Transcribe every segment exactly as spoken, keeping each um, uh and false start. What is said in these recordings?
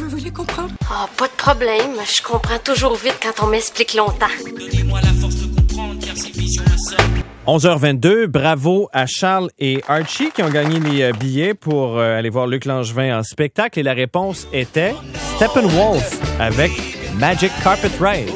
Vous voulez comprendre? Ah, oh, pas de problème. Je comprends toujours vite quand on m'explique longtemps. Donnez-moi la force de comprendre, car ces visions me semblent. onze heures vingt-deux, bravo à Charles et Archie qui ont gagné les billets pour euh, aller voir Luc Langevin en spectacle. Et la réponse était Steppenwolf avec Magic Carpet Ride.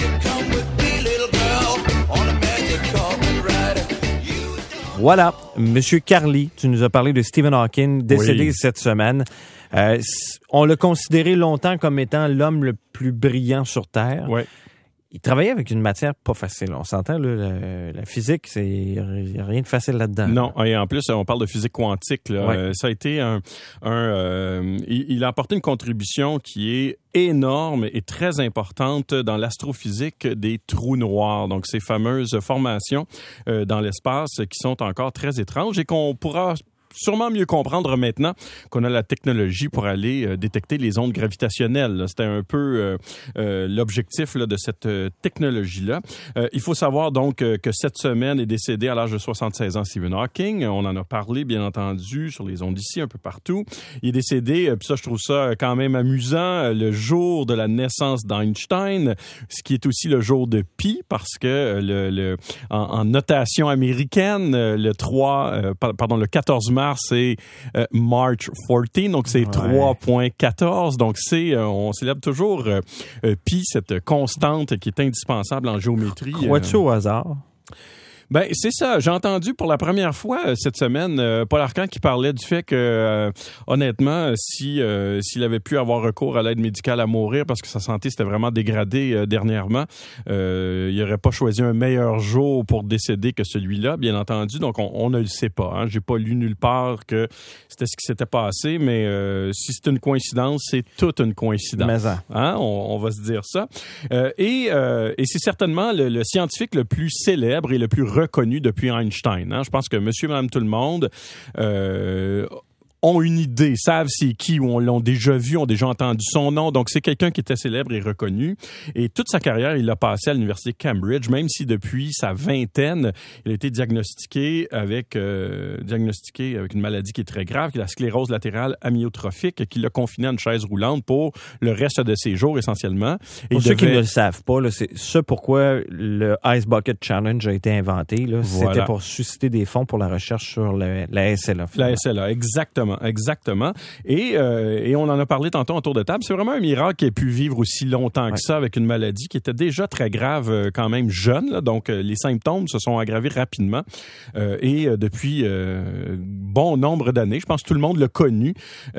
Voilà, Monsieur Carly, tu nous as parlé de Stephen Hawking, décédé oui. cette semaine. Euh, on l'a considéré longtemps comme étant l'homme le plus brillant sur Terre. Oui. Il travaillait avec une matière pas facile. On s'entend, là, la, la physique, c'est y a rien de facile là-dedans. Non, et en plus, on parle de physique quantique. Là. Ouais. Euh, ça a été un... un euh, il, il a apporté une contribution qui est énorme et très importante dans l'astrophysique des trous noirs. Donc, ces fameuses formations euh, dans l'espace qui sont encore très étranges et qu'on pourra sûrement mieux comprendre maintenant qu'on a la technologie pour aller euh, détecter les ondes gravitationnelles. Là. C'était un peu euh, euh, l'objectif là, de cette euh, technologie-là. Euh, il faut savoir donc euh, que cette semaine est décédé à l'âge de soixante-seize ans Stephen Hawking. On en a parlé, bien entendu, sur les ondes ici, un peu partout. Il est décédé, euh, puis ça, je trouve ça quand même amusant, euh, le jour de la naissance d'Einstein, ce qui est aussi le jour de Pi, parce que euh, le, le en, en notation américaine, euh, le trois, euh, pardon, le quatorze mars, c'est euh, March quatorze, donc c'est ouais. trois virgule quatorze. Donc c'est, euh, on célèbre toujours euh, euh, Pi, cette constante qui est indispensable en géométrie. Crois-tu euh... au hasard? Ben c'est ça. J'ai entendu pour la première fois euh, cette semaine euh, Paul Arcand qui parlait du fait que euh, honnêtement, si euh, s'il avait pu avoir recours à l'aide médicale à mourir parce que sa santé s'était vraiment dégradée euh, dernièrement, euh, il n'aurait pas choisi un meilleur jour pour décéder que celui-là, bien entendu. Donc on, on ne le sait pas. Hein. J'ai pas lu nulle part que c'était ce qui s'était passé, mais euh, si c'est une coïncidence, c'est toute une coïncidence. Mais ça. Hein? On, on va se dire ça. Euh, et euh, et c'est certainement le, le scientifique le plus célèbre et le plus reconnu depuis Einstein. Hein? Je pense que monsieur, madame, tout le monde euh, ont une idée, savent c'est qui, ou on l'ont déjà vu, ont déjà entendu son nom. Donc, c'est quelqu'un qui était célèbre et reconnu. Et toute sa carrière, il l'a passé à l'université de Cambridge, même si depuis sa vingtaine, il a été diagnostiqué avec, euh, diagnostiqué avec une maladie qui est très grave, qui est la sclérose latérale amyotrophique, qui l'a confiné à une chaise roulante pour le reste de ses jours, essentiellement. Et pour ceux devait... qui ne le savent pas, là, c'est ce pourquoi le Ice Bucket Challenge a été inventé. Là. Voilà. C'était pour susciter des fonds pour la recherche sur le, la S L A. Finalement. La S L A, exactement. Exactement. Et, euh, et on en a parlé tantôt en tour de table. C'est vraiment un miracle qu'il ait pu vivre aussi longtemps que ouais. ça avec une maladie qui était déjà très grave euh, quand même jeune. Là. Donc, euh, les symptômes se sont aggravés rapidement. Euh, et euh, depuis euh, bon nombre d'années, je pense que tout le monde l'a connu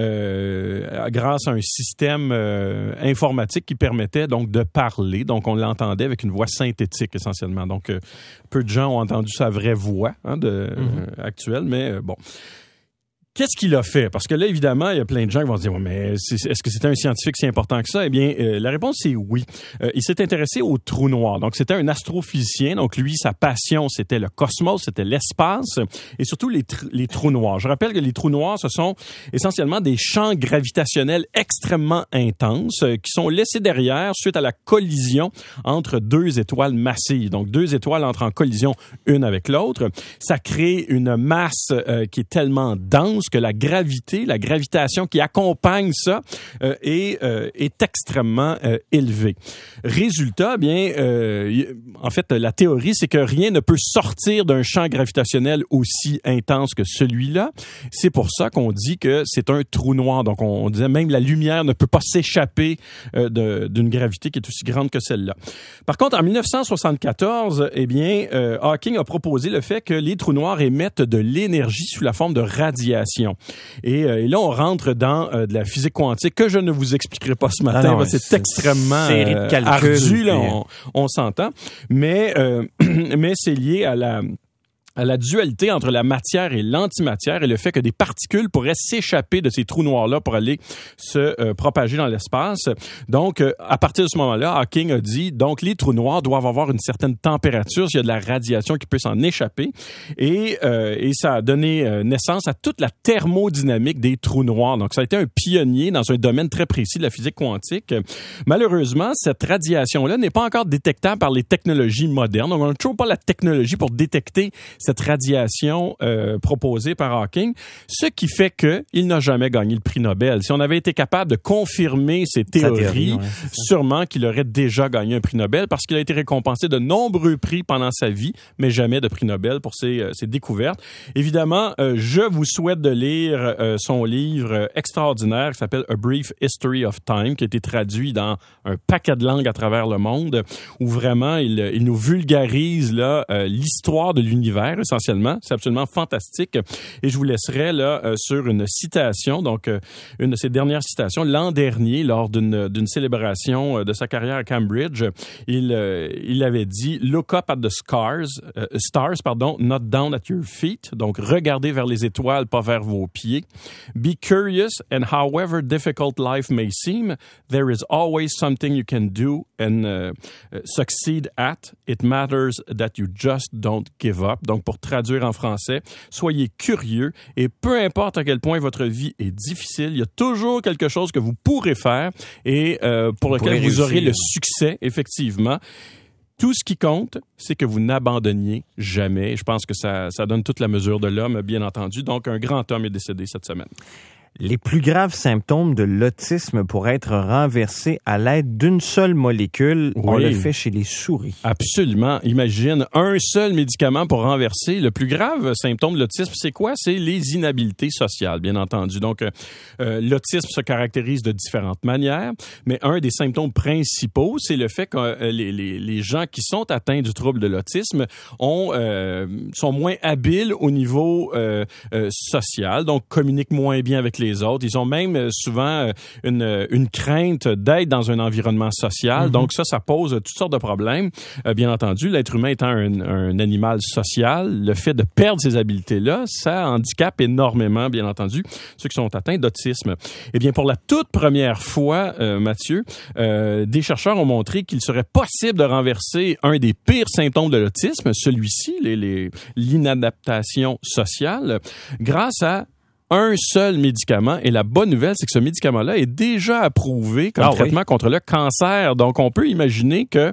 euh, grâce à un système euh, informatique qui permettait donc de parler. Donc, on l'entendait avec une voix synthétique essentiellement. Donc, euh, peu de gens ont entendu sa vraie voix hein, de, mm-hmm. euh, actuelle, mais euh, bon. Qu'est-ce qu'il a fait? Parce que là, évidemment, il y a plein de gens qui vont se dire ouais, mais c'est, est-ce que c'était un scientifique si important que ça? Eh bien, euh, la réponse, c'est oui. Euh, il s'est intéressé aux trous noirs. Donc, c'était un astrophysicien. Donc, lui, sa passion, c'était le cosmos, c'était l'espace et surtout les, tr- les trous noirs. Je rappelle que les trous noirs, ce sont essentiellement des champs gravitationnels extrêmement intenses euh, qui sont laissés derrière suite à la collision entre deux étoiles massives. Donc, deux étoiles entrent en collision une avec l'autre. Ça crée une masse euh, qui est tellement dense que la gravité, la gravitation qui accompagne ça euh, est, euh, est extrêmement euh, élevée. Résultat, bien, euh, en fait, la théorie, c'est que rien ne peut sortir d'un champ gravitationnel aussi intense que celui-là. C'est pour ça qu'on dit que c'est un trou noir. Donc, on, on disait même la lumière ne peut pas s'échapper euh, de, d'une gravité qui est aussi grande que celle-là. Par contre, en dix-neuf cent soixante-quatorze, eh bien, euh, Hawking a proposé le fait que les trous noirs émettent de l'énergie sous la forme de radiation. Et, euh, et là, on rentre dans euh, de la physique quantique que je ne vous expliquerai pas ce matin. Ah non, c'est, c'est extrêmement euh, ardu, là, on, on s'entend. Mais, euh, mais c'est lié à la... à la dualité entre la matière et l'antimatière et le fait que des particules pourraient s'échapper de ces trous noirs-là pour aller se euh, propager dans l'espace. Donc, euh, à partir de ce moment-là, Hawking a dit, donc, les trous noirs doivent avoir une certaine température s'il y a de la radiation qui peut s'en échapper. Et, euh, et ça a donné euh, naissance à toute la thermodynamique des trous noirs. Donc, ça a été un pionnier dans un domaine très précis de la physique quantique. Malheureusement, cette radiation-là n'est pas encore détectable par les technologies modernes. Donc, on n'a toujours pas la technologie pour détecter cette radiation euh, proposée par Hawking, ce qui fait que il n'a jamais gagné le prix Nobel. Si on avait été capable de confirmer ces théories, théorie, ouais, sûrement qu'il aurait déjà gagné un prix Nobel parce qu'il a été récompensé de nombreux prix pendant sa vie, mais jamais de prix Nobel pour ses, euh, ses découvertes. Évidemment, euh, je vous souhaite de lire euh, son livre euh, extraordinaire qui s'appelle A Brief History of Time, qui a été traduit dans un paquet de langues à travers le monde, où vraiment il, il nous vulgarise là euh, l'histoire de l'univers essentiellement. C'est absolument fantastique. Et je vous laisserai là euh, sur une citation, donc euh, une de ses dernières citations. L'an dernier, lors d'une, d'une célébration euh, de sa carrière à Cambridge, il, euh, il avait dit « Look up at the scars, euh, stars, pardon, not down at your feet ». Donc, regardez vers les étoiles, pas vers vos pieds. « Be curious and however difficult life may seem, there is always something you can do and uh, uh, succeed at. It matters that you just don't give up ». Donc, pour traduire en français, soyez curieux et peu importe à quel point votre vie est difficile, il y a toujours quelque chose que vous pourrez faire et euh, pour vous lequel vous réussir. Aurez le succès, effectivement. Tout ce qui compte, c'est que vous n'abandonniez jamais. Je pense que ça, ça donne toute la mesure de l'homme, bien entendu. Donc, un grand homme est décédé cette semaine. Les plus graves symptômes de l'autisme pourraient être renversés à l'aide d'une seule molécule. Oui. On le fait chez les souris. Absolument. Imagine un seul médicament pour renverser. Le plus grave symptôme de l'autisme, c'est quoi? C'est les inhabilités sociales, bien entendu. Donc, euh, l'autisme se caractérise de différentes manières, mais un des symptômes principaux, c'est le fait que euh, les, les, les gens qui sont atteints du trouble de l'autisme ont, euh, sont moins habiles au niveau euh, euh, social, donc communiquent moins bien avec les autres. Ils ont même souvent une, une crainte d'être dans un environnement social. Mm-hmm. Donc ça, ça pose toutes sortes de problèmes. Euh, bien entendu, l'être humain étant un, un animal social, le fait de perdre ces habiletés-là, ça handicape énormément, bien entendu, ceux qui sont atteints d'autisme. Eh bien, pour la toute première fois, euh, Mathieu, euh, des chercheurs ont montré qu'il serait possible de renverser un des pires symptômes de l'autisme, celui-ci, les, les, l'inadaptation sociale, grâce à un seul médicament. Et la bonne nouvelle, c'est que ce médicament-là est déjà approuvé comme ah, traitement oui. contre le cancer. Donc, on peut imaginer que,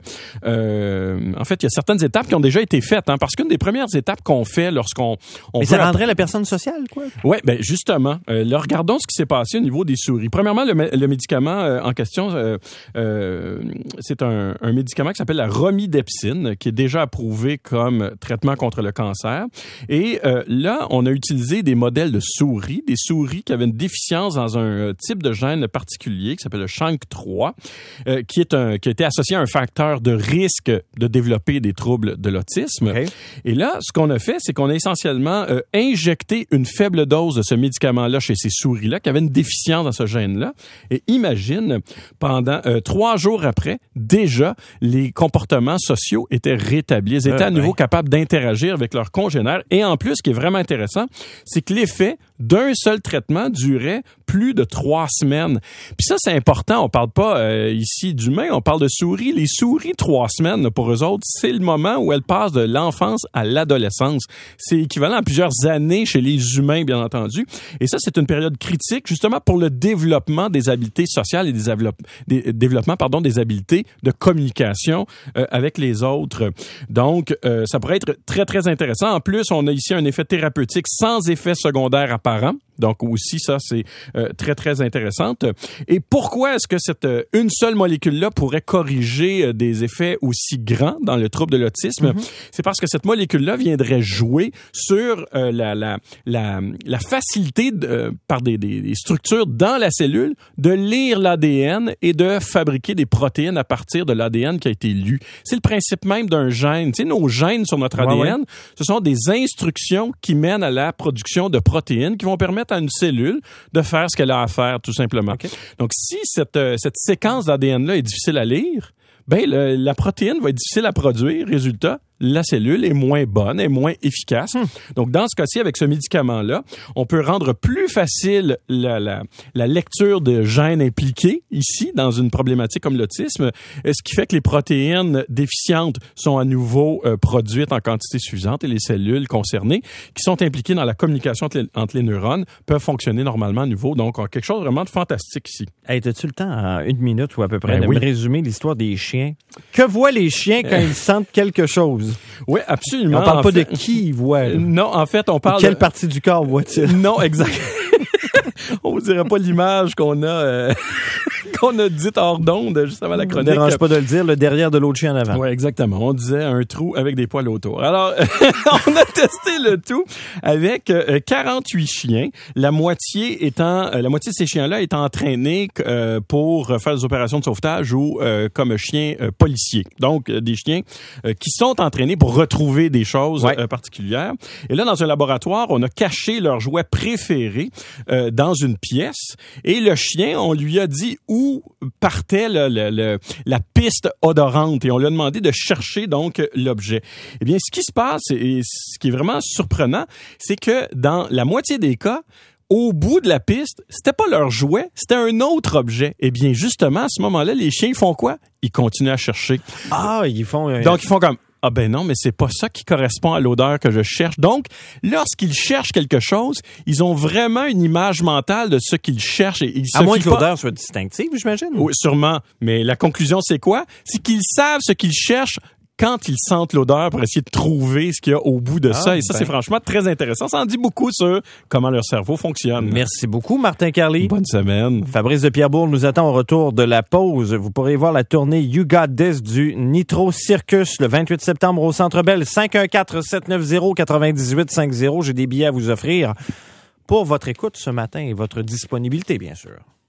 euh, en fait, il y a certaines étapes qui ont déjà été faites, hein, parce qu'une des premières étapes qu'on fait lorsqu'on... On Mais ça rendrait app- la personne sociale, quoi? Oui, ben justement. Euh, là, regardons ce qui s'est passé au niveau des souris. Premièrement, le, le médicament euh, en question, euh, euh, c'est un, un médicament qui s'appelle la romidepsine, qui est déjà approuvé comme traitement contre le cancer. Et euh, là, on a utilisé des modèles de souris, des souris qui avaient une déficience dans un type de gène particulier qui s'appelle le Shank trois, euh, qui est un qui a été associé à un facteur de risque de développer des troubles de l'autisme. Okay. Et là, ce qu'on a fait, c'est qu'on a essentiellement euh, injecté une faible dose de ce médicament-là chez ces souris-là qui avaient une déficience dans ce gène-là. Et imagine, pendant euh, trois jours après, déjà, les comportements sociaux étaient rétablis. Ils étaient euh, à nouveau ouais. capables d'interagir avec leurs congénères. Et en plus, ce qui est vraiment intéressant, c'est que l'effet d'un seul traitement durait plus de trois semaines. Puis ça, c'est important. On parle pas euh, ici d'humains, on parle de souris. Les souris, trois semaines, pour eux autres, c'est le moment où elles passent de l'enfance à l'adolescence. C'est équivalent à plusieurs années chez les humains, bien entendu. Et ça, c'est une période critique, justement, pour le développement des habiletés sociales et des, développe, des développement, pardon, des habiletés de communication euh, avec les autres. Donc, euh, ça pourrait être très, très intéressant. En plus, on a ici un effet thérapeutique sans effet secondaire apparent. Donc aussi, ça, c'est euh, très, très intéressant. Et pourquoi est-ce que cette euh, une seule molécule-là pourrait corriger euh, des effets aussi grands dans le trouble de l'autisme? Mm-hmm. C'est parce que cette molécule-là viendrait jouer sur euh, la, la, la, la facilité de, euh, par des, des, des structures dans la cellule de lire l'A D N et de fabriquer des protéines à partir de l'A D N qui a été lu. C'est le principe même d'un gène. Tu sais, nos gènes sur notre A D N, ouais, ouais. ce sont des instructions qui mènent à la production de protéines qui vont permettre à une cellule de faire ce qu'elle a à faire, tout simplement. Okay. Donc, si cette, euh, cette séquence d'A D N-là est difficile à lire, ben le, la protéine va être difficile à produire. Résultat, la cellule est moins bonne, est moins efficace. Hmm. Donc, dans ce cas-ci, avec ce médicament-là, on peut rendre plus facile la, la, la lecture de gènes impliqués ici, dans une problématique comme l'autisme, ce qui fait que les protéines déficientes sont à nouveau euh, produites en quantité suffisante et les cellules concernées, qui sont impliquées dans la communication entre les, entre les neurones, peuvent fonctionner normalement à nouveau. Donc, on a quelque chose vraiment de fantastique ici. Hey, as-tu le temps, en une minute ou à peu près, ben de oui. me résumer l'histoire des chiens? Que voient les chiens quand ils sentent quelque chose? Oui, absolument. On parle en pas fait, de qui il voit. Là. Non, en fait, on parle... Quelle partie du corps voit-il? Non, exact. On vous dirait pas l'image qu'on a euh, qu'on a dite hors d'onde juste avant la chronique. Ne dérange pas de le dire, le derrière de l'autre chien en avant. Oui, exactement. On disait un trou avec des poils autour. Alors, on a testé le tout avec euh, quarante-huit chiens, la moitié étant euh, la moitié de ces chiens-là étant entraînés euh, pour faire des opérations de sauvetage ou euh, comme chiens euh, policiers. Donc euh, des chiens euh, qui sont entraînés pour retrouver des choses ouais. euh, particulières. Et là, dans un laboratoire, on a caché leur jouet préféré euh, dans une pièce et le chien, on lui a dit où partait le, le, le, la piste odorante et on lui a demandé de chercher donc l'objet. Eh bien, ce qui se passe et ce qui est vraiment surprenant, c'est que dans la moitié des cas, au bout de la piste, c'était pas leur jouet, c'était un autre objet. Eh bien, justement, à ce moment-là, les chiens font quoi? Ils continuent à chercher. Ah, ils font... Euh... Donc, ils font comme... Ah ben non, mais c'est pas ça qui correspond à l'odeur que je cherche. Donc, lorsqu'ils cherchent quelque chose, ils ont vraiment une image mentale de ce qu'ils cherchent. Et ils à moins que pas... l'odeur soit distinctive, j'imagine. Oui, sûrement. Mais la conclusion, c'est quoi? C'est qu'ils savent ce qu'ils cherchent quand ils sentent l'odeur pour essayer de trouver ce qu'il y a au bout de ah, ça. Et ça, ben. c'est franchement très intéressant. Ça en dit beaucoup sur comment leur cerveau fonctionne. Merci beaucoup, Martin Carly. Bonne semaine. Fabrice de Pierrebourg nous attend au retour de la pause. Vous pourrez voir la tournée You Got This du Nitro Circus le vingt-huit septembre au Centre Bell. cinq un quatre, sept neuf zéro, neuf huit cinq zéro. J'ai des billets à vous offrir pour votre écoute ce matin et votre disponibilité, bien sûr.